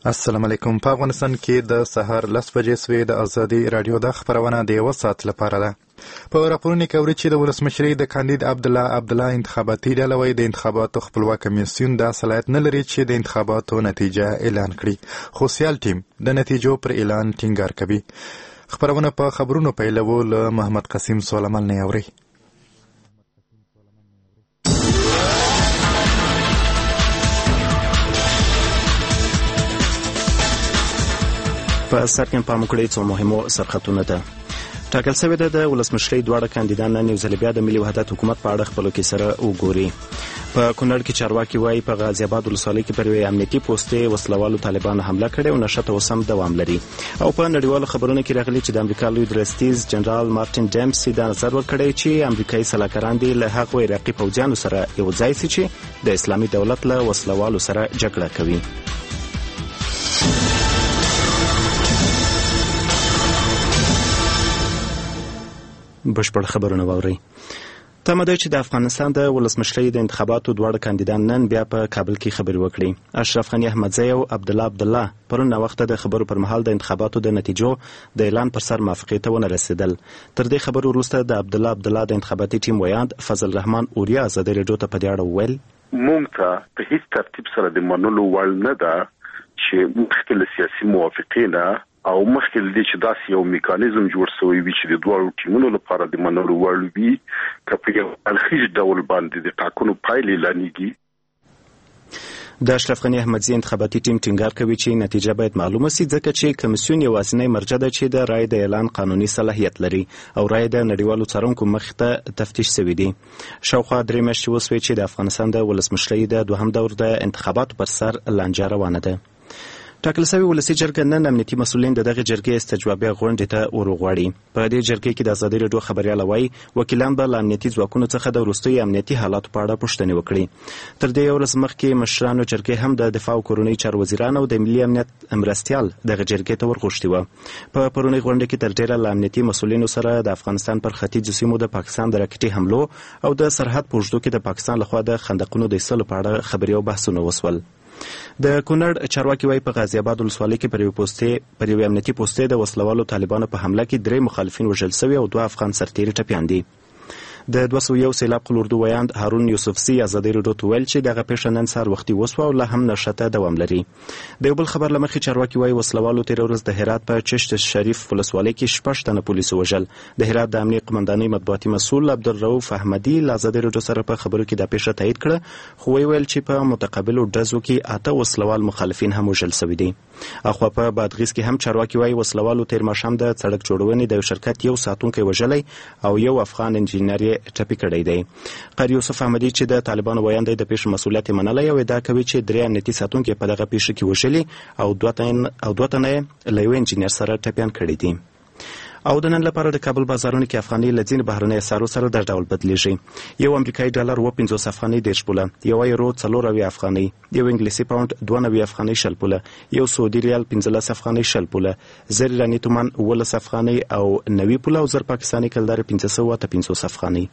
السلام علیکم. په افغانستان کې د سهار 10 بجې سوې د ازادي رادیو د خبرونه د 1 ساعت لپاره ده. په راپورونو کې اوري چې د ولسمشرۍ د کاندید عبدالله انتخاباتي ډله وایي د انتخاباتو خپلواک کمیسیون د صلاحیت نه لري چې د انتخاباتو نتیجه اعلان کړي، خو سیال ټیم د نتیجو پر اعلان ټینګار کوي. خبرونه په خبرونو پیلوو له محمد قسیم سولمان نه اوري. په سر کې پام وکړئ څو مهمو سرخطونو ته. ټاکل شوې ده د ولسمشرۍ دواړه کاندیدان نن یو ځل بیا د ملي وحدت حکومت په اړه خپلو کې سره وګوري. په کونړ کې چارواکي وایي په غازي آباد ولسوالۍ کې پر یوې امنیتي پوستې وسلوالو طالبانو حمله کړې او نشته اوس هم دوام لري. او په نړیوالو خبرونو کې راغلي چې د امریکا لوی درستیز جنرال مارټین ډیمسي دا نظر ورکړی چې امریکایي سلاکاران دي له هغو عراقي پوځیانو سره یو ځای شي چې د اسلامي دولت له وسلوالو سره جګړه کوي. بشپړ خبرونه واورئ. تمه ده چې د افغانستان د ولسمشرۍ د انتخاباتو دواړه کاندیدان نن بیا په کابل کې خبرې وکړي. اشرف غني احمدزی او عبدالله پرون وخت د خبرو پر مهال د انتخاباتو د نتیجو د اعلان پر سر موافقې ته ونه رسیدل. تر دې خبرو وروسته د عبدالله د انتخاباتي ټیم ویاند فضل رحمان اوریا ازادي رادیو ته په دې اړه وویل موږ ته په هیڅ ترتیب سره د منلو وړ نه ده چې مخکې له سیاسي موافقې نه او مخکې له دې چې داسې یو میکانیزم جوړ شوی وي چې د دواړو ټیمونو لپاره د منلو وړ وي که په یو الخیج ډول باندې د ټاکنو پایلې اعلانېږي. د اشرف غني احمدزي انتخاباتي ټیم ټینګار کوي چې نتیجه باید معلومه سي ځکه چې کمیسیون یوازینی مرجع ده چې د رایې د اعلان قانوني صلاحیت لري او رایې د نړیوالو څارونکو مخې ته تفتیش شوی دي. شاوخوا 3 میاشتې وسوې چې د افغانستان د ولسمشرۍ د دوهم دور د انتخاباتو پر سر لانجه روانه ده. ټاکل شوی ولسي جرګه نن امنیتي مسؤلین د دغه جرګې استجوابي غونډې ته ورغواړي. په دې جرګې کې د ازادي رادیو خبريال وایي وکیلان به له امنیتي ځواکونو څخه د وروستیو امنیتي حالاتو په اړه پوښتنې وکړي. تر دې ورځ مخکې مشرانو جرګې هم د دفاع او کورنۍ چارو وزیران او د ملي امنیت مرستیال دغه جرګې ته ورغوښتي وو. په پرونی غونډه کې تر ډیره له امنیتي مسؤلینو سره د افغانستان پر ختیځو سیمو د پاکستان د راکټي حملو او د سرحد په اوږدو کې د پاکستان لخوا د خندقونو د ایستلو په اړه خبري او بحثونه وسول. د کونړ چارواکي وایي په غازي آباد ولسوالۍ کې پر یوې امنیتي پوستې د وسلوالو طالبانو په حمله کې 3 مخالفین وژل شوي او 2 افغان سرتیري ټپیان دي. د 201 سیلاب قل اردو ویاند هارون یوسفزي ازادي رادیو ته ویل چې دغه پیښه نن سهار وختي وسوه او لا هم نشته دوام لري. د یو بل خبر لمخې چارواکي وایي وسلوالو تیر ورځ د هرات په چشت شریف ولسوالۍ کې 6 تنه پولیس وژل. د هرات د امنیت قمندانۍ مطبوعاتي مسؤل عبدالرؤف احمدي له ازادي رادیو سره په خبرو کې دا پیښه تایید کړه، خو ویل چې په متقابلو ډزو کې 8 وسلوال مخالفین هم وژل شوي دي. اخوا په بادغیس کې هم چارواکي وایي وسلوالو تیر ماښام د سړک جوړونې د شرکت یو ساتونکی وژلی او یو افغان انجینر ټپي کړی دی. قاری یوسف احمدي چې د طالبانو ویاند دی د پیښې مسؤلیت منلی او ادعا کوي چې 3 امنیتي ساتونکي په دغه پیښه کې وژلي او 2 تنه له یو انجینر سره ټپیان کړي دي. او د نن لپاره د کابل بازارونو کې افغاني له ځینې بهرنۍ اسعارو سره د ډول بدلیږي. یو امریکایي ډالر 50 افغانۍ 10 پوله، یو یورو 4 افغانۍ، یو انګلیسي پاوند 92 افغانۍ 0 پوله، یو سعودي ریال 15 افغانۍ 0 پوله، زر ایراني تومان 18 افغانۍ او 90 پوله او زر پاکستاني کلدار 550 افغانۍ.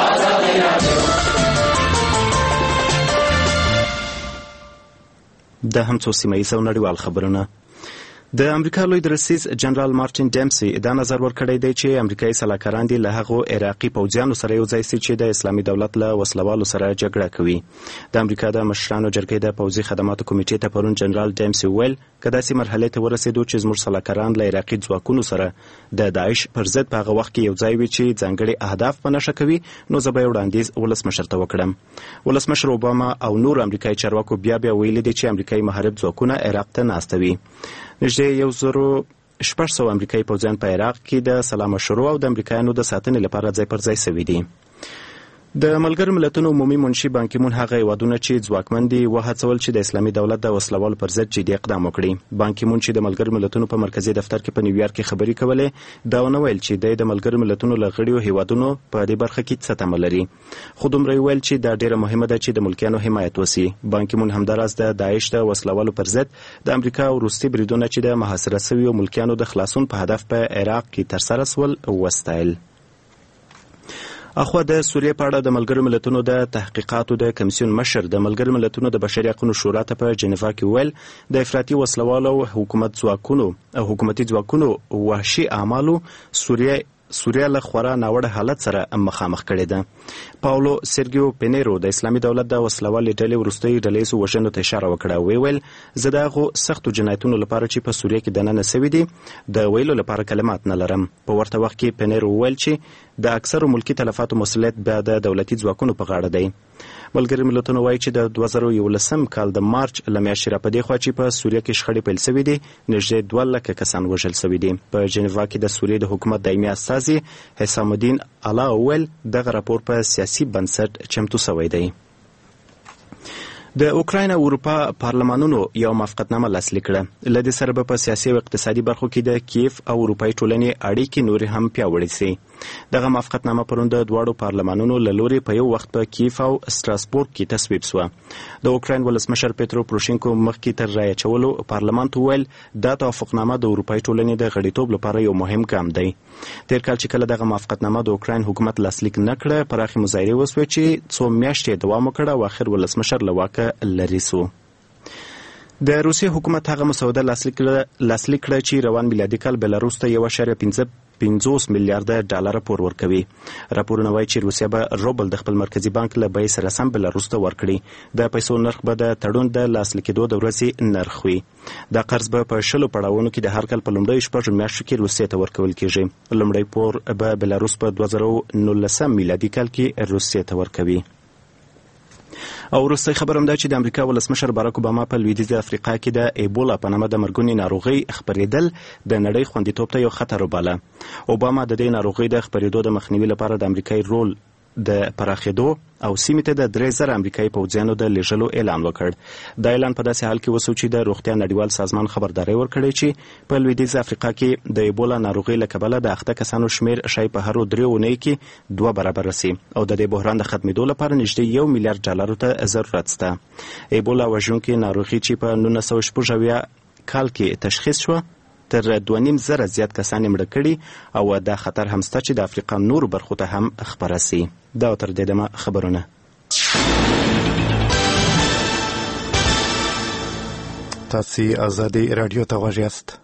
د هم څو سیمه‌ییز او نړیوال خبرونه. د امریکا لوی درستیز جنرال مارټین ډیمسي دا نظر ورکړی دی چې امریکایي سلاکاران دي له هغو عراقي پوځیانو سره یو ځای شي چې د اسلامي دولت له وسلوالو سره جګړه کوي. د امریکا د مشرانو جرګې د پوځي خدماتو کمیټې ته پرون جنرال ډیمسي ویل که داسې مرحلې ته ورسېدو چې زموږ سلاکاران له عراقي ځواکونو سره د داعش پر ضد په هغه وخت کې یو ځای وي چې ځانګړي اهداف په نښه کوي نو زه به یې وړاندیز ولسمشر ته وکړم. ولسمشر اوباما او نور امریکایي چارواکو بیا ویلي دي چې امریکایي محارب ځواکونه عراق ته ناستوي. نږدې 1600 امریکایي پوځیان په عراق کې د سلا مشروع او د امریکایانو د ساتنې لپاره ځای پر ځای شوي دي. د ملګرو ملتونو عمومي منشي بانکیمون هغه هیوادونه چې ځواکمن دي وهڅول چې د اسلامي دولت د وسلوالو پر ضد جدي اقدام وکړي. بانکیمون چې د ملګرو ملتونو په مرکزي دفتر کې په نیویارک کې خبري کولې دا ونه ویل چې د ملګرو ملتونو له غړیو هیوادونو په دې برخه کې څه تمه لري، خو دومره ویل چې دا ډیره مهمه ده چې د ملکیانو حمایت وسی. بانکیمون همداراز د داعش د وسلوالو پر ضد د امریکا وروستي بریدونه چې د محاصره شویو ملکیانو د خلاصون په هدف په عراق کې ترسره شول وستایل. اخو د سوریه په اړه د ملګرو ملتونو د تحقیقاتو د کمیسیون مشر د ملګرو ملتونو د بشري حقوقو شورا ته په جنیوا کې ویل د افراطي وسلوالو حکومتي ځواکونو وحشي اعمالو سوریه له خورا ناوړه حالت سره مخامخ کړې ده. پاولو سرګیو پینیرو د اسلامي دولت د وسلوالې ډلې وروستۍ ډلې وژنو ته اشاره وکړه. ویل زه د هغو سختو جنایتونو لپاره چې په سوریه کې دننه سوي دي د ویلو لپاره کلمات نه لرم. په ورته وخت کې پینیرو ویل چې د اکثرو ملکی تلفاتو مسؤلیت بیا د دولتي ځواکونو په غاړه دی. ملګري ملتونه وایي چې د 2011 کال د مارچ له میاشتې راپدې خوا چې په سوریه کې شخړې پیل شوې دي نږدې 2 لکه کسان وژل شوي دي. په جنیوا کې د سوریې د حکومت دایمي استازي حسام الدین علا اول دغه راپور په سیاسي بنسټ چمتو شوی دی. د اوکراین او اروپا پارلمانونو یو موافقتنامه لاسلیک کړه. له دې سره به په سیاسي او اقتصادي برخو کې د کیف او اروپایي ټولنې اړیکې نورې هم پیاوړې شي. دغه موافقتنامه پرون د دواړو پارلمانونو له لورې په یو وخت په کیف او ستراسبورګ کې تصویب شوه. د اوکراین ولسمشر پیترو پروشینکو مخکې تر رایې اچولو پارلمان ته وویل دا توافقنامه د اروپایي ټولنې د غړیتوب لپاره یو مهم ګام دی. تیر کال چې کله دغه موافقتنامه د اوکراین حکومت لاسلیک نه کړه پراخې مظاهرې وسوې چې څو میاشتې دوام وکړ او اخر ولسمشر له واکه لرې شو. د روسیې حکومت هغه مسوده لاسلیک کړه چې روان میلادي کال بلاروس ته 1.50 میلیارډ ډالر پور ورکوي. راپورونه وایي چې روسیه به روبل د خپل مرکزی بانک له بیې سره سم بلاروس ته ورکړي. د پیسو نرخ به د تړون د لاسلیک کېدو د ورځې نرخ وي. دا قرض به په 10 پړاوونو کې د هر کال په لومړۍ 6 میاشتو کې روسیې ته ورکول کېږي. لومړی پور به بلاروس په 2019 میلادي کال کې روسیې ته ورکوي. او وروستۍ خبر هم دا چې د امریکا ولسمشر باراک اوباما په لویدیځه افریقا کې د ایبولا په نامه د مرګونې ناروغۍ خپرېدل د نړۍ خوندیتوب ته یو خطر وباله. اوباما د دې ناروغۍ د خپرېدو د مخنیوي لپاره د امریکایي رول د پراخېدو او سیمې ته د 3,000 امریکایي پوځیانو د لیږلو اعلان وکړ. دا اعلان په داسې حال کې وسو چې د روغتیا نړیوال سازمان خبرداری ورکړی چې په لویدیځه افریقا کې د ایبولا ناروغۍ له کبله د اخته کسانو شمیر شاید په هرو 3 اونۍ کې 2 برابر رسي او د دې بحران د ختمېدو لپاره نږدې 1 میلیارډ ډالرو ته ضرورت شته. ایبولا وژونکې ناروغي چې په 1996 کال کې تشخیص شوه تر 2,500 زیات کسان مړه کړي او دا خطر هم شته چې د افریقا نورو برخو ته هم خپره سي. دا تر دې دمه خبرونه. تاسو آزادي رادیو ته غوږ یاست.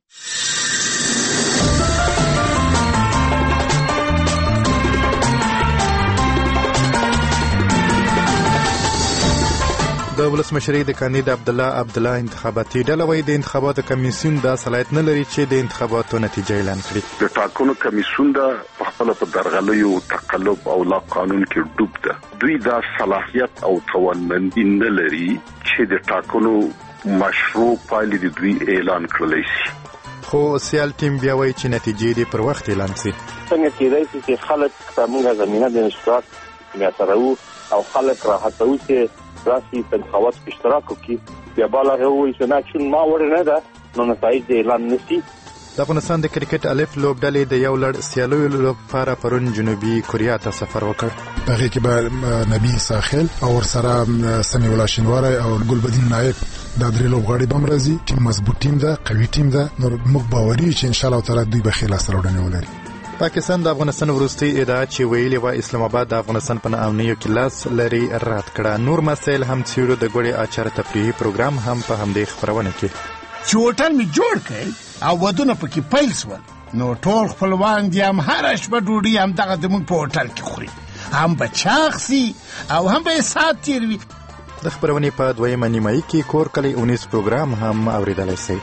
د ولسمشرۍ د کاندید عبدالله انتخاباتي ډله وايي د انتخاباتو کمیسیون دا صلاحیت نه لري چې د انتخاباتو نتیجه اعلان کړي. د ټاکنو کمیسیون دا په خپل په درغلیو تقلب او لا قانون کې ډوب ده. دوی دا صلاحیت او توانمندي نه لري چې د ټاکنو مشروع پایلې د دوی اعلان کړلی شي. خو سیال ټیم بیا وايي چې نتیجې دې پر وخت اعلان شي. څنګه کېدای شي چې خلک په موږ زمينه د اشتراک میاترو او خلک راحت اوسي راسي په انتخابات کې اشتراک وکړي. بیا بالا هووي چې نه چون ما ور نه ده نو نتایج اعلان نشي. د افغانستان د کرکټ الف لوبډلې د یو لړ سیالیو لپاره پرون جنوبي کوریا ته سفر وکړ. هغه کې به نبی ساحل او ورسره سمي ولا شینواره او ګلبدین نایب دا درې لوبغاړي بم راځي. ټیم مضبوط ټیم ده، قوي ټیم ده. نو موږ باوري چې ان شاء الله تعالی دوی به خلاص راوړنه ولري. پاکستان د افغانستان وروستي ادعا چې ویلي و اسلام آباد د افغانستان په نامنیو کې لاس لري رد کړه. نور مسایل هم څیړو. د ګوړې اچار تفریحي پروګرام هم په همدې خبرونه کې چې هوټل می جوړ کړ او ودونه پکې پیل شول نو ټول خپلوان دي هم هر شپه ډوډۍ هم دغه د موږ په هوټل کې خوري. هم به چاخسي او هم به سات تیروي. د خبرونې په دویمه نیمایي کې کور کلی 19 پروګرام هم اوریدلای شئ.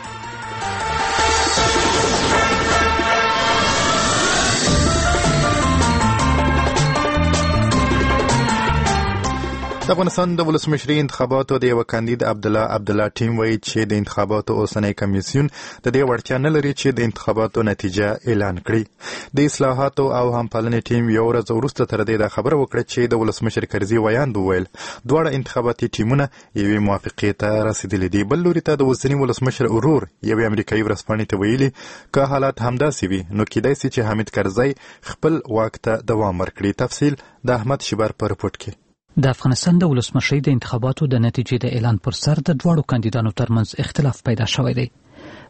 د افغانستان د ولسمشرۍ انتخاباتو د یو کاندید عبدالله ټیم وایي چې د انتخاباتو اوسنی کمیسیون د دې وړتیا نه لري چې د انتخاباتو نتیجه اعلان کړي. د اصلاحاتو او همپالنې ټیم یو ورځ وروسته تر دې دا خبره وکړه چې د ولسمشر کرزي ویاند وویل دواړه انتخاباتي ټیمونه یوې موافقې ته رسیدلي دي. بل لوري ته د اوسني ولسمشر ورور یوې امریکایي ورځپاڼې ته ویلي که حالات همداسې وي نو کېدای شي چې حامد کرزی خپل واک ته دوام ورکړي. تفصیل د احمد شیبر په رپورټ کې. د افغانستان د ولسمشرۍ د انتخاباتو د نتیجې د اعلان پر سر د دواړو کاندیدانو ترمنځ اختلاف پیدا شوی دی.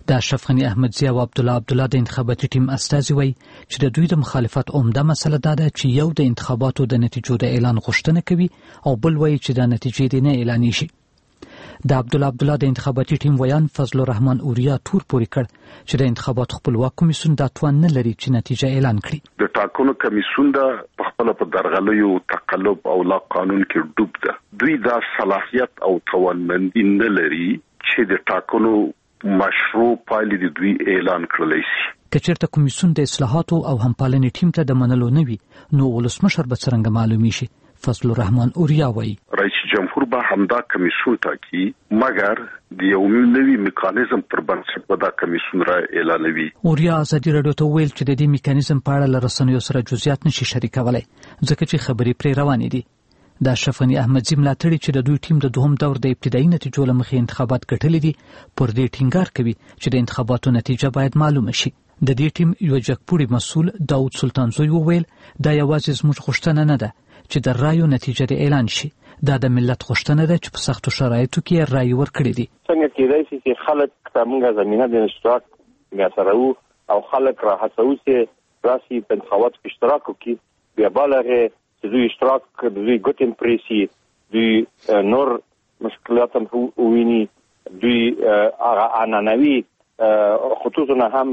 د اشرف غنی احمدزی او عبدالله د انتخاباتي ټیم استازي وایي چې د دوی د مخالفت عمده مسله دا ده چې یو د انتخاباتو د نتیجو د اعلان غوښتنه کوي او بل وایي چې د نتیجې دې نه اعلانېږي شي. د عبدالله د انتخاباتي ټیم ویان فضل الرحمن اوریا تور پورې کړ چې د انتخاباتو خپلواک کمیسیون دا توان نه لري چې نتیجه اعلان کړي. د ټاکنو کمیسیون دا په خپل په درغلیو تقلب او لا قانون کې ډوب ده. دوی دا صلاحیت او توانمندي نه لري چې د ټاکنو مشروع پایلې د دوی اعلان کړلای شي. که چېرته کمیسیون د اصلاحاتو او همپالنې ټیم ته د منلو نه وي نو ولسمشر به څرنګه معلومي شي. فضل الرحمن اوریا وایي رئیس جمهور به همدا کمیسیون ټاکي مګر د یو نوي میکانیزم پر بنسټ به دا کمیسیون را اعلانوي. اوریا ازادي راډیو ته ویل چې د دې میکانیزم په اړه له رسنیو سره جزئیات نشي شریکولی ځکه چې خبرې پرې روانې دي. د اشرف غنی احمدزی ملاتړي چې د دوی ټیم د دوهم دور د ابتدایي نتیجو له مخې انتخابات ګټلي دي پر دې ټینګار کوي چې د انتخاباتو نتیجه باید معلومه شي. د دې ټیم یو جګپوړي مسؤل داود سلطانزوی وویل دا یوازې زموږ غوښتنه نه ده چې د رایو نتیجه د اعلان شي، دا د ملت غوښتنه ده چې په سختو شرایطو کې رای ورکړي دي. څنګه کېدای شي چې خلک موږ زمينه د اشتراک میسرو او خلک را هڅوي چې راسي په انتخابات کې اشتراک وکړي بیا بالغه چې دوی اشتراک دوی ګټم پریسي دوی نور مشکلات هم ویني دوی هغه انانوي خطوطونه هم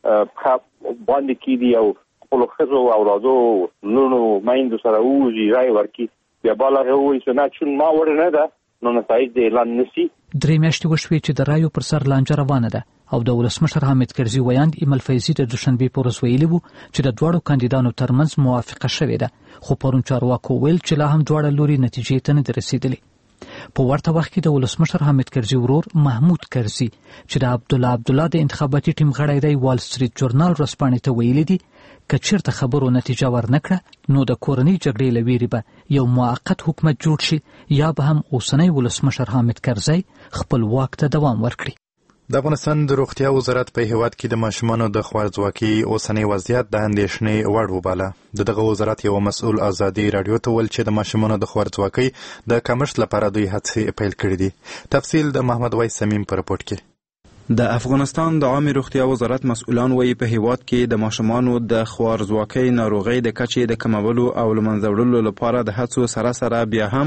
باندې کیدي او خپل خزو او رازو لونو مایند سره وځي رای ورکی بیا بالغه وایي چې نه چون ما ور نه ده نو نتایج د اعلان نشي. درې میاشتې وشوې چې د رایو پر سر لانجه روانه ده او د ولسمشر حامد کرزي ویاند ایمل فیضي د دوشنبې پر ورځ ویلي وو چې د دواړو کاندیدانو ترمنځ موافقه شوې ده، خو پرون چارواکو ویل چې لا هم دواړه لوري نتیجې ته نه دي رسېدلې. په ورته وخت کې د ولسمشر حامد کرزي ورور محمود کرزي چې د عبدالله د انتخاباتي ټیم غړی دی وال سټریټ جورنال ورځپاڼې ته ویلي دي که چېرته خبرو نتیجه ورنکړه نو د کورنۍ جګړې له ویرې به یو موقت حکومت جوړ شي یا به هم اوسنی ولسمشر حامد کرزي خپل واک ته دوام ورکړي. د افغانستان د روغتیا وزارت په هیواد کې د ماشومانو د خوارځواکۍ اوسنی وضعیت د اندېښنې وړ وباله. دغه وزارت یو مسؤل ازادي راډیو ته ویل چې د ماشومانو د خوارځواکۍ د کمښت لپاره دوی هڅې پیل کړې دي. تفصیل د محمد وایس سمیم په رپورټ کې. د افغانستان د عامه روغتیا وزارت مسؤلان وایي په هیواد کې د ماشومانو د خوارځواکۍ ناروغۍ د کچې د کمولو او له منځه وړلو لپاره د هڅو سره بیا هم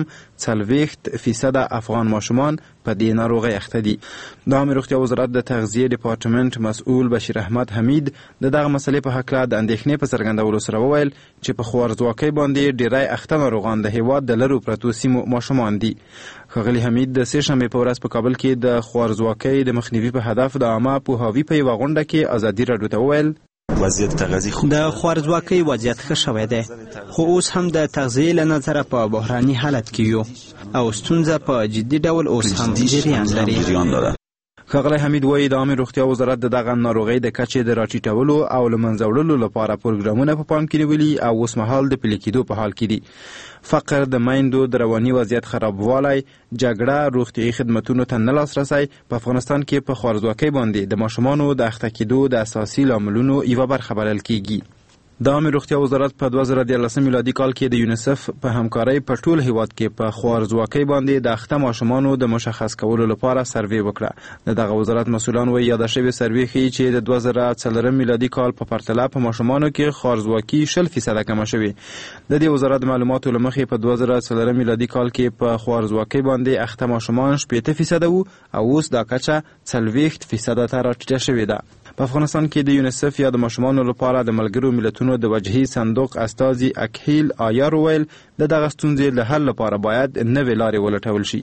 40% افغان ماشومان په دې ناروغۍ اخته دي. د عامه روغتیا وزارت د تغذیه ډپارټمنټ مسؤل بشیر احمد حمید دغه مسلې په حق د اندېښنې په څرګندولو سره وویل چې په خوارځواکۍ باندې ډېری اخته ناروغان د هیواد د لرو پرتو سیمو ماشومان دي. ښاغلي حمید د سې شنبې په ورځ په کابل کې د خوارځواکۍ د مخنیوي په هدف د عامه پوهاوي په یوه غونډه کې ازادي راډیو ته وویل وضعیت تغذیه د خوارځواکۍ وضعیت ښه شوی دی، خو اوس هم د تغذیې له نظره په بحراني حالت کې یو او ستونزه په جدي ډول اوس هم جریان لري. ښاغلی حمید وایي د عامه روغتیا وزارت د دغه ناروغۍ د کچې د راټیټولو او له منځه وړلو لپاره پروګرامونه په پام کې نیولي او اوس مهال د پلي کېدو په حال کې دي. فقر، د میندو د رواني وضعیت خرابوالی، جګړه، روغتیایي خدمتونو ته نه لاسرسی په افغانستان کې په خوارځواکۍ باندې د ماشومانو د اخته کېدو د اساسي لاملونو یوه برخه بلل کېږي. د عامه روغتیا وزارت په 2014 میلادي کال کې د یونیسف په همکارۍ په ټول هیواد کې په خوارځواکۍ باندې د اخته ماشومانو د مشخص کولو لپاره سروې وکړه. د دغه وزارت مسؤلان وایي یاده شوې سروې ښیي چې د 2004 میلادي کال په پرتله په ماشومانو کې خوارځواکي 40% کمه شوې. د دې وزارت معلوماتو له مخې په 2004 میلادي کال کې په خوارځواکۍ باندې اخته ماشومان 80% وو او اوس دا کچه 40% ته راټیټه شوې ده. په افغانستان کې د یونیسف یا د ماشومانو لپاره د ملګرو ملتونو د وجهي صندوق استازي اکهیل آیار ویل د دغه ستونزې د حل لپاره باید نوې لارې ولټول شي.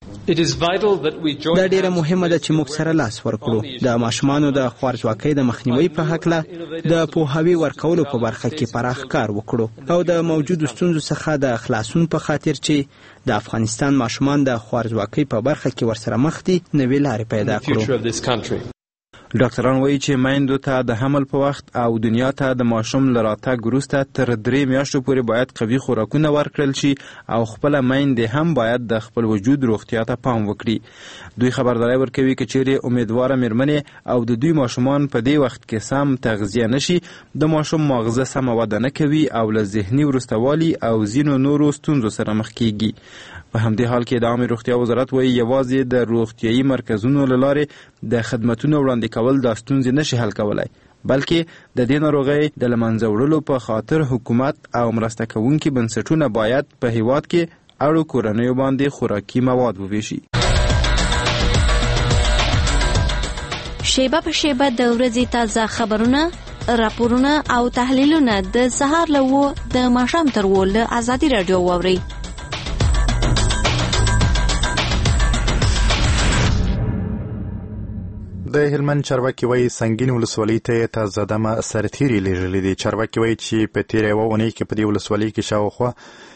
دا ډیره مهمه ده چې موږ سره لاس ورکړو د ماشومانو د خوارځواکۍ د مخنیوي په هکله د پوهاوي ورکولو په برخه کې پراخ کار وکړو او د موجودو ستونزو څخه د خلاصون په خاطر چې د افغانستان ماشومان د خوارځواکۍ په برخه کې ورسره مخ دي نوې لارې پیدا کړو. ډاکټران وایي چې میندو ته د حمل په وخت او دنیا ته د ماشوم له راتګ وروسته تر 3 میاشتو پورې باید قوي خوراکونه ورکړل شي او خپله میندې هم باید د خپل وجود روغتیا ته پام وکړي. دوی خبرداری ورکوي که چیرې امیدواره میرمنې او د دوی ماشومان په دې وخت کې سم تغذیه نشي د ماشوم ماغزه سمه وده نه کوي او له ذهني وروستوالي او ځینو نورو ستونزو سره مخ کیږي. په همدې حال کې د عامه روغتیا وزارت وایي یوازې د روغتیايي مرکزونو له لارې د خدمتونو وړاندې کول دا ستونزې نشي حل کولای، بلکې د دې ناروغۍ د له منځه وړلو په خاطر حکومت او مرسته کوونکي بنسټونه باید په هیواد کې اړو کورنیو باندې خوراکي مواد وویشي. شیبه په شیبه د ورځې تازه خبرونه، راپورونه او تحلیلونه د سهار له 9 د ماښام تر 10 له ازادي رادیو واورئ. د هلمند چارواکي وایي سنگین ولسوالۍ ته تازه دمه سرتیري لیږلي دي. چارواکي وایي چې په تېره یوه اونۍ کې په دې ولسوالۍ کې شاوخوا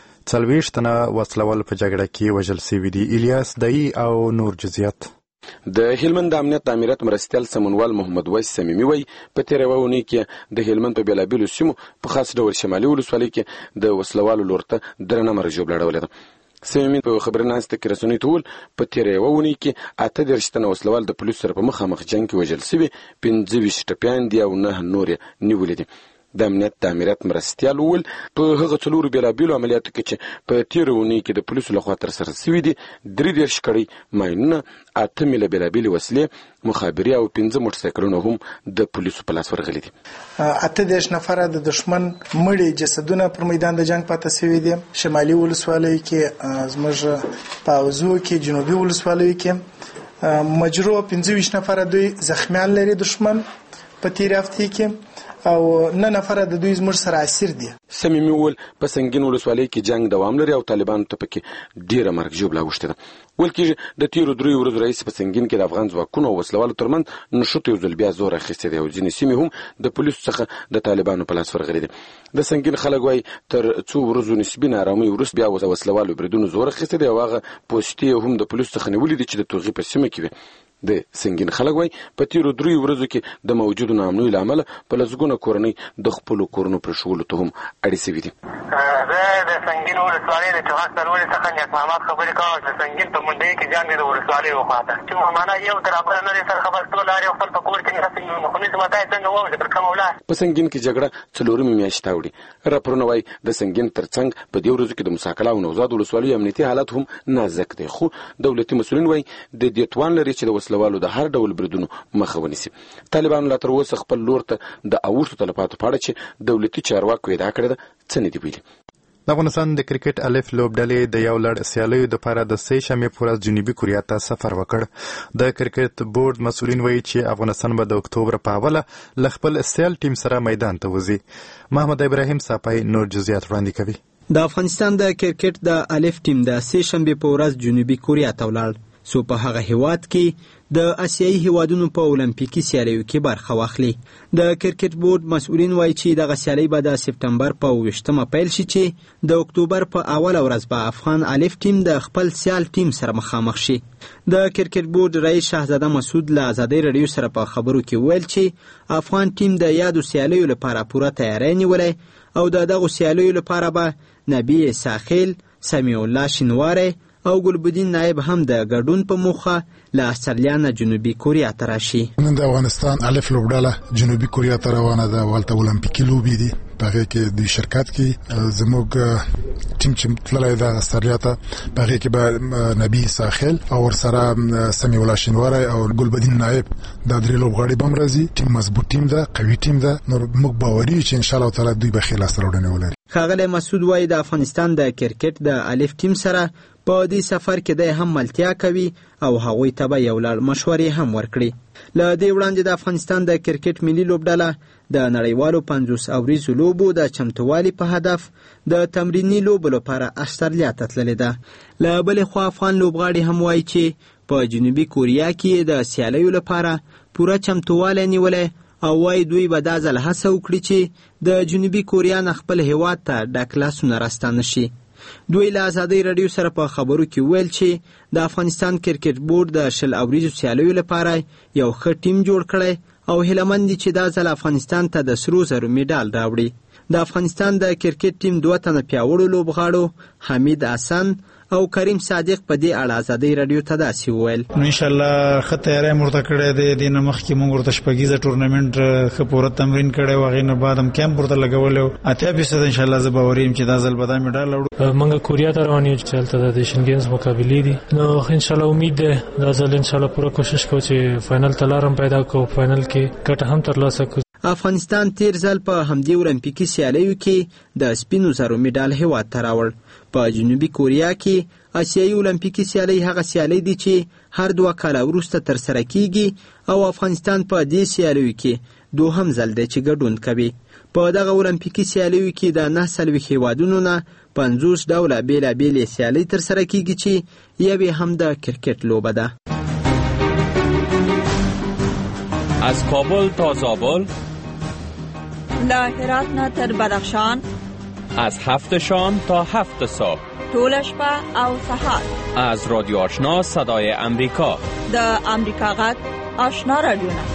40 تنه وسلوال په جګړه کې وژل شوي دي. الیاس دایی او نور جزئیات. د هلمند د امنیت امریت مرستیال سمونوال محمد ویس سمیمي وایي په تېره یوه اونۍ کې د هلمند په بېلابېلو سیمو په خاص ډول شمالي ولسوالۍ کې د وسلوالو لور ته درنه مرګ ژوبله اړولې ده. سمیمي په خبري ناسته کې رسنیو ته وویل په تېره یوه اونۍ کې 38 تنه وسلوال د پولیسو سره په مخامخ جنګ کې وژل شوي، 25 ټپیان دي او 9 نور یې نیولي دي. د امنیت د امریت مرستیال وویل په هغه 4 بېلابېلو عملیاتو کې چې په تېره اونۍ کې د پولیسو لخوا ترسره شوي دي 33 کړۍ ماینونه، 8 میله بېلابېلې وسلې، مخابرې او 15 موټرسایکلونه هم د پولیسو په لاس ورغلي دي. 18 نفره د دشمن مړي جسدونه پر میدان د جنگ پاتې شوي دي. شمالي ولسوالۍ کې زموږ په اوزو کې، جنوبي ولسوالۍ کې مجرو 25 نفره دوی زخمیان لري دشمن په تېرې هفتې کې، او 9 نفره د دوی زموږ سره اسیر دي. سمیمي وویل په سنگین ولسوالۍ کې جنگ دوام لري او طالبانو ته پکې ډیره مرګ ژوبله اوښتې ده. ویل کېږي د تېرو 3 ورځو راهیسې په سنگین کې د افغان ځواکونو او وسلوالو ترمنځ نښتو یو ځل بیا زور اخیستی دی او ځینې سیمې هم د پولیسو څخه د طالبانو په لاس ورغلي دي. د سنگین خلک وایي تر څو ورځو نسبي نارامۍ وروسته بیا د وسلوالو بریدونو زور اخیستی دی او هغه پوستې هم د پولیسو څخه نیولي دي چې د توغې په سیمه کې وي. د سنگین خلک وایي په تېرو 3 ورځو کې د موجودو ناامنیو له امله په لسګونه کورنۍ د خپلو کورونو پرېښولو ته هم اړې شوي دي. زه د سنگین ولسوالۍ د چوهک سرولې څخه نیت محمد خبرې کوم. د سنگین په منډۍ کې جنګ دی د ولسوالۍ وخواته چې مهمانه یو تر بله نه دی سره خبر ټول لارې خپل په کور کې نرسي مخنیز ماته یې څنګه ووځي پر کومه ولاړ. په سنگین کې جګړه 4 میاشتې اوړي. راپورونه وایي د سنگین ترڅنګ په دې ورځو کې د مساکله او نوزاد ولسوالۍ امنیتي حالت هم نازک دی، خو دولتي مسؤلین وایي د دې توان لري چې د وسلوالو د هر ډول بریدونو مخه ونیسي. طالبانو لا تر اوسه خپل لور ته د اوښتو تلفاتو په اړه چې دولتي چارواکو ادعا کړې ده څه نه دي ویلي. د افغانستان د کرکټ الف لوبډلې د یو لړ سیالیو لپاره د 3 شنبې په ورځ جنوبي کوریا ته سفر وکړ. د کرکټ بورډ مسؤلین وایي چې افغانستان به د اکتوبر په اوله له خپل سیال ټیم سره میدان ته وځي. محمد ابراهیم صافی نور جزئیات وړاندې کوي. د افغانستان د کرکټ د الف ټیم د 3 شنبې په ورځ جنوبي کوریا ته ولاړ سو په هغه هیواد کې د آسیایي هیوادونو په اولمپیکي سیالیو کې برخه واخلي. د کرکټ بورډ مسؤلین وایي چې دغه سیالۍ به د سپتمبر په 28مه پیل شي چې د اکتوبر په اوله ورځ به افغان الف ټیم د خپل سیال ټیم سره مخامخ شي. د کرکټ بورډ رئیس شهزاده مسعود له ازادۍ رادیو سره په خبرو کې ویل چې افغان ټیم د یادو سیالیو لپاره پوره تیاری نیولی او د دغو سیالیو لپاره به نبی ساخیل، سمیع الله شینواری او ګلبدین نایب هم د ګډون په موخه له استرالیا نه جنوبي کوریا ته راشي. نن د افغانستان الف لوبډله جنوبي کوریا ته روانه ده. والته اولمپیکي لوبې دي، په هغې کې د شرکت کې زموږ ټیم چې تللی ده استرالیا ته، په هغې کې به نبی ساخیل او ورسره سمیع الله شینواری او ګلبدین نایب دا 3 لوبغاړي به هم راځي. ټیم مضبوط ټیم ده، قوي ټیم ده، نو موږ باوري یو چې انشاءالله تعالی دوی به ښې لاسته راوړنې ولري. ښاغلی مسعود وایي د افغانستان د کرکټ د الف ټیم سره په دې سفر کې د هم ملتیا کوي او هغوی ته به یو لړ مشورې هم ورکړي. له دې وړاندې د افغانستان د کرکټ ملي لوبډله د نړیوالو 50 اوریزو لوبو د چمتووالي په هدف د تمریني لوبو لپاره استرالیا ته تللې ده. له بلې خوا افغان لوبغاړي هم وایي چې په جنوبي کوریا کې د سیالیو لپاره پوره چمتووالی نیولی او وایي دوی به دا ځل هڅه وکړي چې د جنوبي کوریا نه خپل هیواد ته ډک لاسونه راستانه شي. دوی له ازادۍ رادیو سره په خبرو کې ویل چې د افغانستان کرکټ بورډ د 20 اوریزو سیالیو لپاره یو ښه ټیم جوړ کړی او هیلهمند دي چې دا ځل افغانستان ته د سرو زرو میډال راوړي. د افغانستان د کرکټ ټیم 2 تنه پیاوړو لوبغاړو حمید حسن او کریم صادق په دې اړه ازادي رادیو ته داسې وویل. نو ان شاء الله ښه تیاری مرته کړی دی. د نه مخکې موږ ورته شپږیزه ټورنمنټ ښه پوره تمرین کړی و، هغې نه بعد هم کیمپ ورته لګولی و. 80% ان شاء الله زه باوري یم چې دا ځل به دا مډال راوړو. موږ کوریا ته روان یو چې هلته د ایشین ګیمز مقابلې دي. نو ان شاء الله امید ده دا ځل ان شاء الله پوره کوشش کوو چې فاینل ته لار هم پیدا کړو، فاینل کې ګټه هم ترلاسه کړو. افغانستان تیر ځل په همدې اولمپیکي سیالیو کې د سپینو زرو مډال هیواد ته راوړ. په جنوبي کوریا کې آسیایي اولمپیکي سیالۍ هغه سیالۍ دي چې هر 2 کاله وروسته ترسره کیږي او افغانستان په دې سیالیو کې دوهم ځل دی چې ګډون کوي. په دغه اولمپیکي سیالیو کې د 49 هیوادونو نه 50 ډوله بېلابېلې سیالۍ ترسره کیږي چې یوې هم د کرکټ لوبه ده. از کابل تا زابل، له هرات نه تر بدخشان، از 7 شام تا 7 صبح، ټوله شپه او سهار. از رادیو آشنا صدای امریکا، د امریکا غږ آشنا رادیو نه.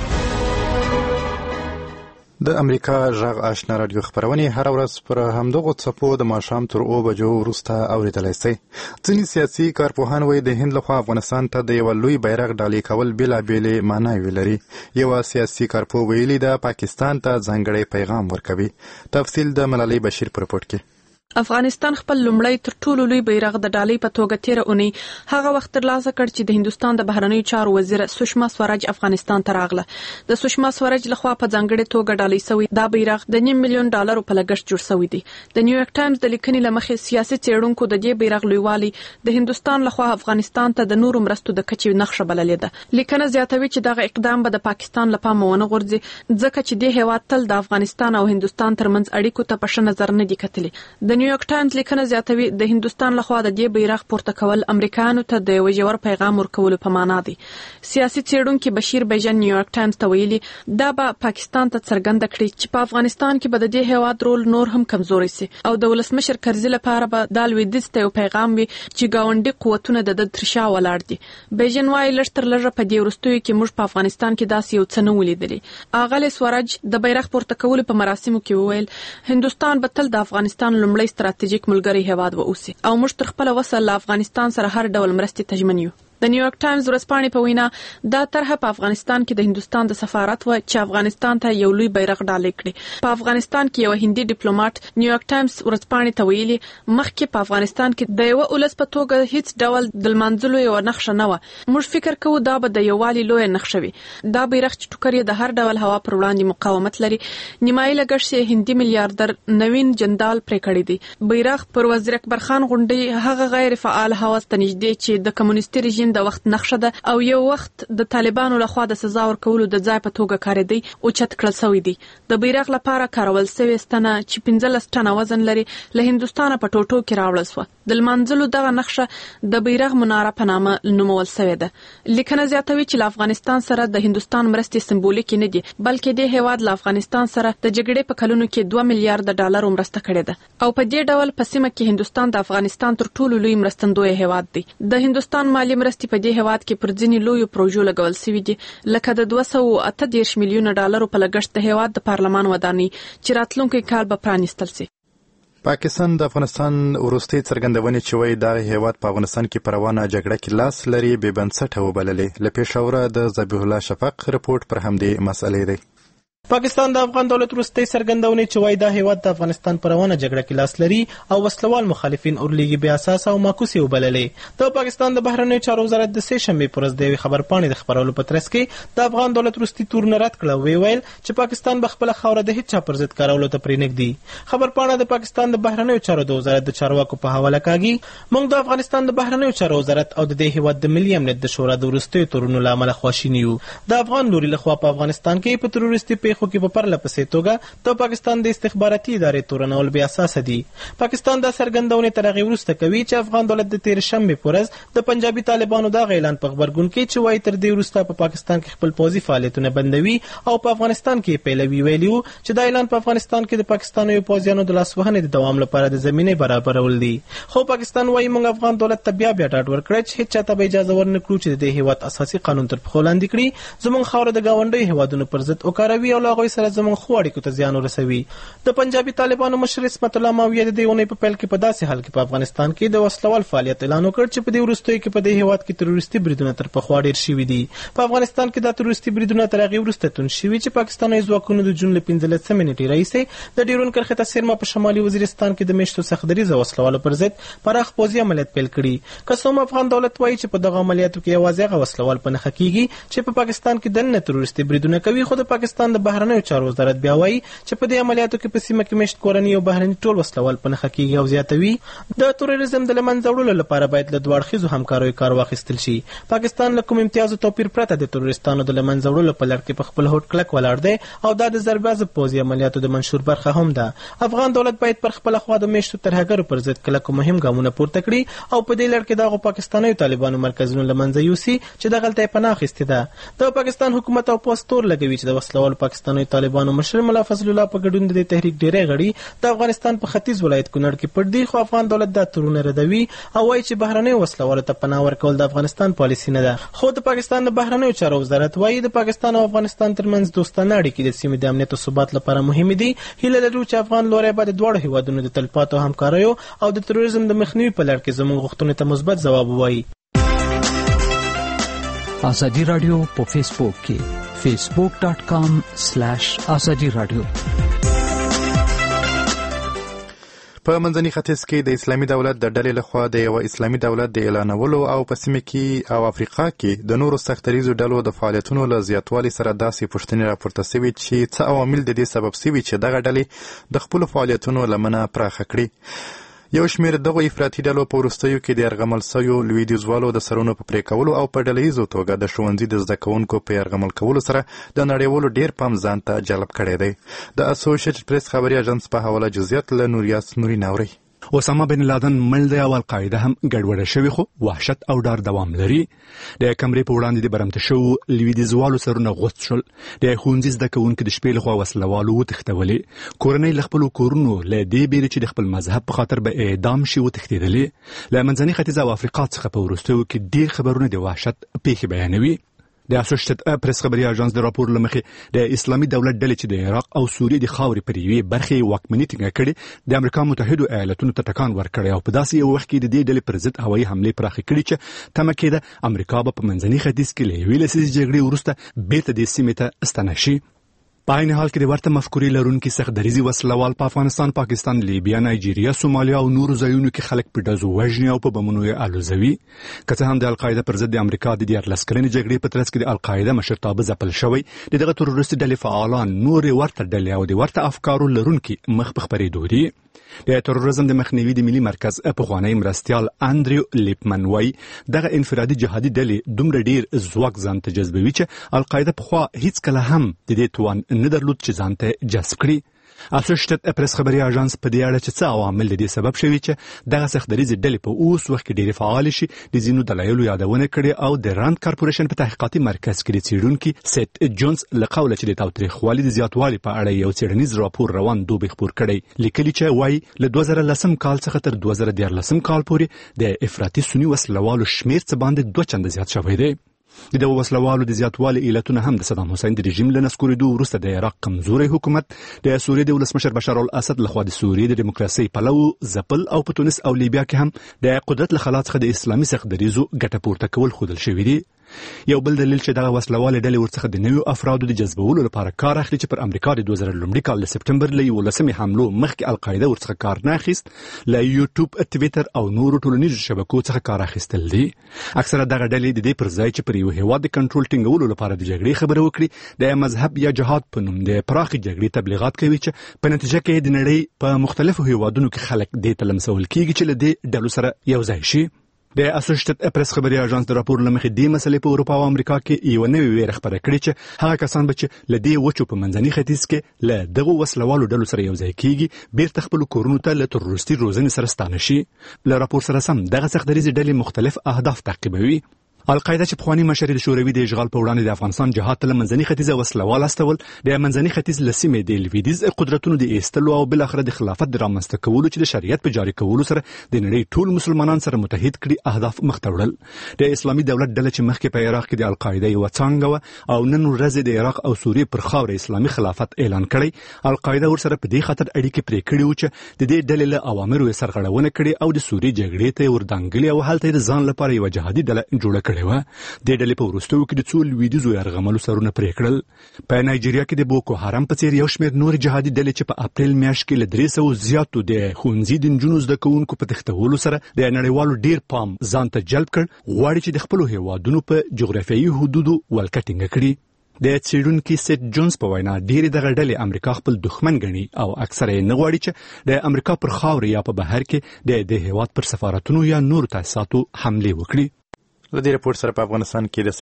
د امریکا غږ آشنا رادیو خبرونه هر ورځ پر همدغه څپو د ماښام تر 2 بجو وروسته اوریدلای شئ. ځینې سیاسي کارپوهان وایي د هند لخوا افغانستان ته د یو لوی بیرغ ډالۍ کول بېلابېلې معناوې لري. یو سیاسي کارپوه ویلي ده پاکستان ته ځانګړی پیغام ورکوي. تفصیل د ملالۍ بشیر په رپورټ کې. افغانستان خپل لومړی تر ټولو لوی بیرغ د ډالۍ په توګه تیر اونۍ هغه وخت ترلاسه کړ چې د هندستان د بهرنیو چارو وزیر سشما سوراج افغانستان ته راغله. د سشما سوراج لخوا په ځانګړې توګه ډالۍ شوی دا بیرغ د $1 ملیون په لګښت جوړ شوی دی. د نیویارک ټایمز د لیکنې لمخې سیاسي څېړونکو د دې بیرغ لویوالی د هندستان لخوا افغانستان ته د نورو مرستو د کچې نقشه بللې ده. لیکنه زیاتوي چې دغه اقدام به د پاکستان له پامه ونه غورځي ځکه چې د هیواد تل د افغانستان او هندستان ترمنځ اړیکو ته په ښه نظر نه دي کتلي. د نیویارک ټایمز لیکنه زیاتوي د هندستان لخوا د دې بیرغ پورته کول امریکایانو ته د یو ژور پیغام ورکولو په معنا دی. سیاسي څېړونکي بشیر بیجن نیویارک ټایمز ته ویلي دا به پاکستان ته څرګنده کړي چې په افغانستان کې به د دې هیواد رول نور هم کمزوري سي او د ولسمشر کرزي لپاره به د لویدیځ ته یو پیغام وي چې ګاونډي قوتونه د تر شا ولاړ دي. بیجن وايي لږ تر لږه په دې وروستیو کې موږ په افغانستان کې داسې یو څه نه ولیدلي. اغلی سوراج د بیرغ پورته کولو په مراسمو کې وویل هندستان به تل د افغانستان لومړی ستراتیژیک ملګری هیواد و اوسي او موږ تر خپل وسه له افغانستان سره هر ډول مرستې ته ژمن یو. د نیویارک ټایمز ورځپاڼې په وینا دا طرحه په افغانستان کې د هندستان د سفارت و چې افغانستان ته یو لوی بیرغ ډالۍ کړي. په افغانستان کې یو هندي ډیپلوماټ نیویارک ټایمز ورځپاڼې ته ویلي مخکې په افغانستان کې د یو ولس په توګه هیڅ ډول د لمانځلو یو نقشه نه و. موږ فکر کوو دا به د یووالي لوی نقشه وي. دا بیرغ چې ټوکر یې د هر ډول هوا پر وړاندې مقاومت لري. نیمایي لګښت یې هندي میلیارډر نوین جندال پرې کړی دی. بیرغ پر وزیر اکبر خان غونډې هغه غیر فعال هوس ته نږدې چې د کمونیستي رژیم د وخت نقشه ده او یو وخت د طالبانو لخوا د سزا ورکولو د ځای په توګه کاریدي او چت کړل شوی دی. د بیرغ لپاره کارول شوی ستنه چې 15 ټنه وزن لري له هندستان په ټوټو کې راوړل شو. د لمانځلو دغه نقشه د بیرغ مناره په نامه نومول شوی ده. لیکنه زیاتوي چې له افغانستان سره د هندستان مرستې سمبولیک نه دي بلکې د هیواد له افغانستان سره د جګړې په کلونو کې $2 ملیارډ مرسته کړې ده او په دې ډول په سیمه کې هندستان د افغانستان تر ټولو لوی مرستندوی هیواد دی. د هندستان مالی مرستې په دې هیواد کې پر ځینې لویو پروژو لګول شوي دي لکه د $238 ملیونه په لګښت د هیواد د پارلمان ودانۍ چې راتلونکي کال به پرانیستل شي. پاکستان د افغانستان وروستۍ څرګندونې چې وایي دا هیواد په افغانستان کې په روانه جګړه کې لاس لري بې بنسټه وبللې. له پېښوره د ذبیح الله شفق رپورټ پر همدې مسئلې دی. پاکستان د افغان دولت وروستۍ څرګندونې چې وایي دا هیواد د افغانستان په روانه جګړه کې لاس لري او وسلوال مخالفین اورلېږي بې اساسه او معکوسې وبللې. د پاکستان د بهرنیو چارو وزارت د سې شنبې په ورځ د یوې خبرپاڼې د خپرولو په ترڅ کې د افغان دولت وروستي تورونه رد کړه او ویل چې پاکستان به خپله خاوره د هېڅ چا پر ضد کارولو ته پرېنږدي. خبرپاڼه د پاکستان د بهرنیو چارو د وزارت د چارواکو په حواله کاږي موږ د افغانستان د بهرنیو چارو وزارت او د دې هیواد د ملي امنیت د شورا د وروستیو تورونو له امله خواشیني یو. د افغان لوري لخوا په افغانستان کې په تروریستي پیښو کې په پرله پسې توګه د پاکستان د استخباراتي ادارې تورنول بې اساسه دي. پاکستان دا څرګندونې تر هغې وروسته کوي چې افغان دولت د تېرې شنبې په ورځ د پنجابي طالبانو دغه اعلان په غبرګون کې چې وایي تر دې وروسته په پاکستان کې خپل پوځي فعالیتونه بندوي او په افغانستان کې پیلوي ویلي وو چې دا اعلان په افغانستان کې د پاکستانیو پوځیانو د لاسوهنې د دوام لپاره د زمینې برابرول دي. خو پاکستان وایي موږ افغان دولت ته بیا ډاډ ورکړی چې هېڅ چاته به اجازه ورنکړو چې د دې هېواد اساسي قانون تر پښو لاندې کړي زموږ خاوره د ګاونډیو هېوادونو پر ضد وکاروي او له هغوی سره زموږ ښو اړیکو ته زیان ورسوي. د پنجابي طالبانو مشر عصمت الله ماویه د دې اونۍ په پیل کې په داسې حال کې په افغانستان کې د وسلوال فعالیت اعلان وکړ چې په دې وروستیو کې په دې هیواد کې تروریستي بریدونه تر پخوا ډېر شوي دي. په افغانستان کې دا تروریستي بریدونه تر هغې وروسته توند شوي چې پاکستاني ځواکونو د جون له 15 نیټې راهیسې د ډیورنډ کرښې ته څیرمه په شمالي وزیرستان کې د میشتو سختدریزه وسلوالو پر ضد پراخ پوځي عملیات پیل کړي. که څه هم افغان دولت وایي چې په دغه عملیاتو کې یوازې هغه وسلوال په نښه کیږي چې په پاکستان کې دننه تروریستي بریدونه کوي، خو د پاکستان د بهرنیو چارو وزارت بیا وایي چې په دې عملیاتو کې په سیمه کې میشت کورني او بهرني ټول وسلوال په نښه کیږي او زیاتوي. د تروریزم د له منځه وړلو لپاره باید له دوه اړخیزو همکاریو کار واخیستل شي. پاکستان له کوم امتیاز او توپیر پرته د تروریستانو د له منځه وړلو په لړ کې په خپل هوډ کلک ولاړ دی او دا د ضربازه پوځي عملیاتو د منشور برخه هم ده. افغان دولت باید پر خپل خوا د میشتو ترهګرو پر ضد کلک او مهم ګامونه پورته کړي او په دې لړ کې دغه پاکستاني طالبانو مرکزونو له منځه یوسي چې د غلطۍ پناه اخیستې ده. د پاکستان حکومت او پوځ تور لګوي چې د وسلوالو پاکستاني طالبانو مشر ملا فضل الله په ګډون د تحریک ډیری غړي د افغانستان په ختیځ ولایت کونړ کې پټ دي، خو افغان دولت دا تورونه ردوي او وایي چې بهرنۍ وسلوالو ته پناه ورکول د افغانستان پالیسي نه ده. خو د پاکستان د بهرنیو چارو وزارت وایي د پاکستان او افغانستان ترمنځ دوستانه اړیکې د سیمې د امنیت او ثبات لپاره مهمې دي. هیله لرو چې افغان لوری به د دواړو هیوادونو د تلپاتو همکاریو او د تروریزم د مخنیوي په لړ کې زموږ غوښتنو ته مثبت ځواب ووایي. ازادي رادیو په فیسبوک کې facebook.com/ازادي رادیو. په منځني ختیځ کې د اسلامي دولت د ډلې لخوا د یو اسلامي دولت د اعلانولو او په سیمه کې او افریقا کې د نورو سختریزو ډلو د فعالیتونو له زیاتوالي سره داسې پوښتنې راپورته شوي چې څه عوامل د دې سبب شوي چې دغه ډلې د خپلو فعالیتونو لمنه پراخه کړي. یو شمېر دغو افراطي ډلو په وروستیو کې د یرغمل شویو لویدیځوالو د سرونو په پرې کولو او په ډله ییزو توګه د ښوونځي د زده کوونکو په یرغمل کولو سره د نړیوالو ډیر پام ځان ته جلب کړی دی. د اسوسییټډ پریس خبري اژانس په حواله جزئیات له نوریاس نوري ناوري. اسامه بن لادن مړ دی او القاعده هم ګډوډه شوې، خو وحشت او ډار دوام لري. د کمرې په وړاندې د برمته شو لویدیځوالو سرونه غوڅ شول. د ښوونځي زده کوونکو د شپې لخوا وسلوالو وتښتولې. کورنۍ له خپلو کورونو له دې بیرې چې د خپل مذهب په خاطر به اعدام شي وتښتېدلې. له منځني ختیځ او افریقا څخه په وروستیو کې ډېر خبرونه د وحشت پیښې بیانوي. د اسوسییټډ پریس خبري اژانس د راپور لمخې د اسلامي دولت ډلې چې د عراق او سوریې د خاورې پر یوې برخې واکمني ټینګه کړې د امریکا متحده ایالاتونو ته ټکان ورکړی او په داسې یو وخت کې د دې ډلې پر ضد هوایي حملې پراخې کړي چې تمه کېده امریکا به په منځني ختیځ کې له یوې لسیزې جګړې وروسته بیرته دې سیمې ته ستنه شي. په عین حال کې د ورته مفکورې لرونکي سختدریزي وسلوال په افغانستان، پاکستان، لیبیا، نایجیریا، سومالیا او نورو ځایونو کې خلک په ډزو وژني او په بمونو یې الوزوي. که څه هم د القاعده پر ضد د امریکا د 14 کلنې جګړې په ترڅ کې د القاعده مشرتابه ځپل شوی، دغه تروریستي ډلې فعالان نورې ورته ډلې او د ورته افکارو لرونکي مخ په خپرېدو دي. د تروریزم د مخنیوي د ملي مرکز پخوانی مرستیال انډریو لیپمن وایي دغه انفرادي جهادي ډلې دومره ډیر ځواک ځان ته جذبوي چې القاعده پخوا هیڅ کله هم د دې توان نه درلود چې ځان ته جذب کړي. اسوسییټډ پریس خبري اژانس په دې اړه چې څه عوامل د دې سبب شوي چې دغه سختدریزي ډلې په اوس وخت کې ډېرې فعال شي د ځینو دلایلو یادونه کړې او د راند کارپوریشن په تحقیقاتي مرکز کې د څېړونکي سیت جونز له قوله چې د تاوتریخوالي د زیاتوالي په اړه یو څېړنیز راپور روان دوبی خپور کړی، لیکلي چې وایي له 2010 کال څخه تر 2014 کال پورې د افراطي سني وسلوالو شمېر څه باندې 2 چنده زیات شوی دی. د دغو وسلوالو د زیاتوالي علتونه هم د صدام حسین د رژیم له نسکورېدو وروسته د عراق کمزوری حکومت، د سوریې د ولسمشر بشار الاسد لخوا د سوریې د دیموکراسۍ پلو ځپل او په تونس او لیبیا کې هم د قدرت له خلا څخه د اسلامي سختدریزو ګټه پورته کول ښودل شوي دي. یو بل دلیل چې دغه وسلوالې ډلې ورڅخه د نویو افرادو د جذبولو لپاره کار اخلي چې پر امریکا د 2001 کال د سپټمبر له 11 حملو مخکې القاعده ورڅخه کار نه اخیست، له یوټیوب، ټویټر او نورو ټولنیزو شبکو څخه کار اخیستل دي. اکثره دغه ډلې د دې پر ځای چې پر یو هیواد د کنټرول ټینګولو لپاره د جګړې خبره وکړي، د مذهب یا جهاد په نوم د پراخې جګړې تبلیغات کوي چې په نتیجه کې د نړۍ په مختلفو هیوادونو کې خلک دې ته لمسول کیږي چې له دې ډلو سره یو ځای شي. د اسوسییټډ پریس خبري اژانس د راپور لمخې دې مسلې په اروپا او امریکا کې یو نوې ویره خبره کړې چې هغه کسان به چې له دې وچو په منځني ختیځ کې له دغو وسلوالو ډلو سره یو ځای کیږي بیرته خپل کورونو ته له تروریستي روزنې سره ستانه شي. له راپور سره سم دغه سختدریزي ډلې مختلف اهداف تعقیبوي. القاعده چې پخوانی مشر د شوروي د اشغال په وړاندې د افغانستان جهاد ته منځني ختیځ وسلوال استول د منځني ختیځ لسیمې د لویدیز قدرتونو د ایستلو او بل اخر د خلافت د رامنځته کولو چې د شریعت په جاری کولو سره د نړۍ ټول مسلمانان سره متحد کړي اهداف مخ ته وړل د اسلامي دولت ډله چې مخکې په عراق کې د القاعده یو څنګه او نن ورځ د عراق او سوریې پر خاوره اسلامي خلافت اعلان کړي القاعده ورسره په دې خاطر اړیکې پرې کړې و چې د دې ډلې له اوامرو سرغړونه کړي او د سوریې جګړې ته وردانګلي او هلته د ځان لپاره یو جهادي ډله جوړه کړې و د ډلې په وروستیو کې د څو لویدیځو یرغملو سرونه پرې کړل په نایجیریا کې د بوکو حرام په څیر یو شمېر نور جهادي ډلې چې په اپریل میاشت کې له 300 زیاتو د ښوونځي د نجونو زده کوونکو په تښتولو سره د نړیوالو ډیر پام ځان ته جلب کړ غواړي چې د خپل هیوادونو په جغرافیایي حدودو ولکټینګ کړي د څېړونکي سیټ جونز په وینا ډېرې دغه ډلې امریکا خپل دښمن ګڼي او اکثره یې نه غواړي چې د امریکا پر خاوره یا په بهر کې د هیواد پر سفارتونو یا نور تاسیساتو حمله وکړي. له دې رپورټ سره په افغانستان کې د